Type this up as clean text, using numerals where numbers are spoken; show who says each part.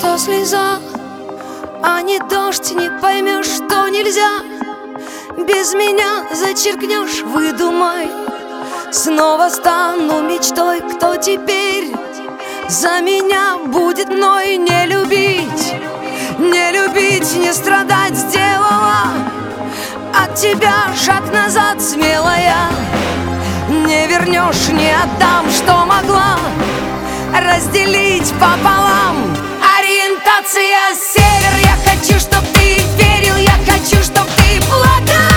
Speaker 1: что слеза, а не дождь, не поймешь, что нельзя. Без меня зачеркнешь, выдумай. Снова стану мечтой, кто теперь за меня будет мной? Не любить, не любить, не страдать сделала от тебя шаг назад, смелая. Не вернешь, не отдам, что могла разделить пополам. Ориентация север, я хочу, чтоб ты верил, я хочу, чтоб ты плакал.